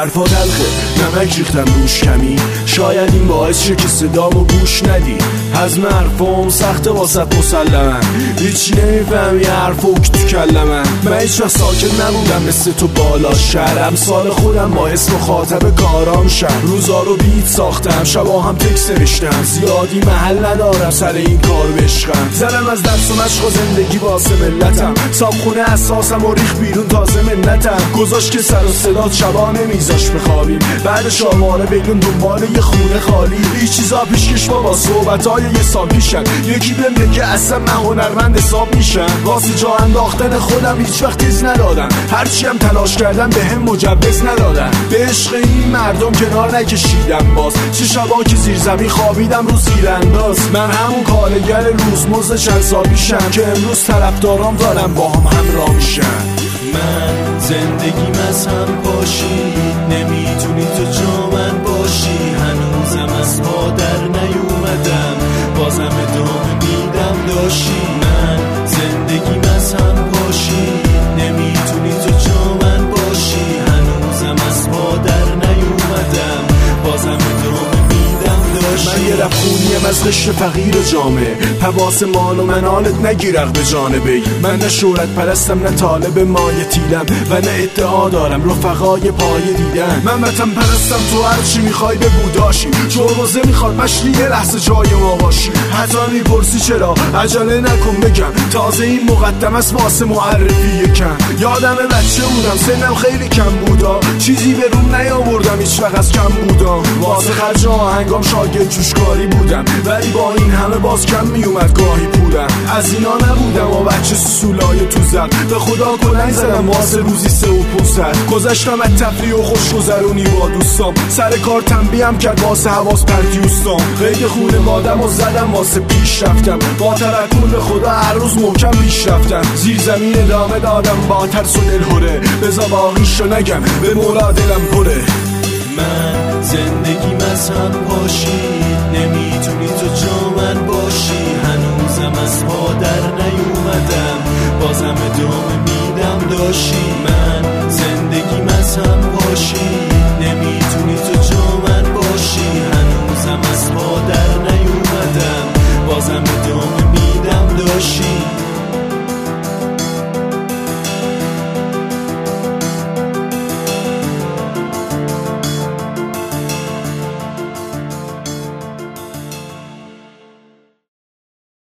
حرفا تلخه نمک ریختم روش کمی، شاید این باعث شه که صدامو گوش ندی. هضم حرفام سخته واسط مسلماً، هیچی نمیفهمی حرفو که تو کلمن. من هیچ وقت ساکت نبودم مثل تو بالا شهرم، سال خودم با اسم خاطب کارام شهر. روزا رو بیت ساختم، شبا هم تکس نوشتم، زیادی محل ندارم سر این کار بشقم. زدم از درس و مشق و زندگی واسه ملتم، صابخونه اساسم و ریخ بیرون تازه منتم. گذاشت که سر و صدات شبا نمیذاش بخوابیم، بعدش آواره بیرون دنبال یه خونه خالی. هیچ چیزا پیشکش بابا صحبتای یه سال پیشن، یکی بهم بگه اصلا من هنرمند حساب میشم. واسه جا انداختن خودم هیچ وقت تیز ندادم، هرچی هم تلاش کردم به هم مجوز ندادم. به عشق این مردم کنار نکشیدم باز، چه شبا که زیر زمین خوابیدم رو زیرانداز. من همون کارگر روزمزد چند سال پیشم که امروز طرفدارام دارم با هم همراه میشن. من زندگیم از هم باشی، نمیتونی تو جا من باشی. هنوزم از پا در نیومدم، بازم ادامه میدم داشی. من زندگیم از هم باشی، نمیتونی تو جا من باشی. هنوزم از پا در نیومدم، بازم ادامه میدم داشی. من یه رفخونیم از قشر فقیر جامعه، حواس مال و منالت نگیرق به جانبه. من نه شهرت پرستم نه طالب مایه تیلم، و نه ادعا دارم رفقای پایه دیدن. من وطن پرستم، تو هرچی میخوای به بوداشی، جرمزه میخواد مشتی یه لحظه جای ما باشی. حتی میپرسی چرا عجله نکن بگم، تازه این مقدم است واسه معرفی یکم. یادم بچه بودم سنم خیلی کم بودا، چیزی به روم نیاوردم هیچ وقت از کم بودا. واسه خرج آهنگام شاگرد جوشکاری بودم، ولی با این همه باز کم میومد گاهی پولم. از اینا نبودم و بچه سولای تو زد، به خدا کلنگ زدم واسه روزی 3 و 500. گذشتم از تفریح و خوشگذرونی با دوستام، سر کار تنبیهم کرد واسه حواس پرتیوستام. قید خونه بادم و زدم واسه پیش رفتم، با توکل به خدا هر روز محکم پیش رفتم. زیر زمین ادامه دادم با ترس و دلهوره، بذار باقیشو نگم به مولا دلم پره. من زندگیم از هم باشی، نمیتونی تو جا من باشی. هنوزم از پا در نیومدم، بازم ادامه میدم داشی.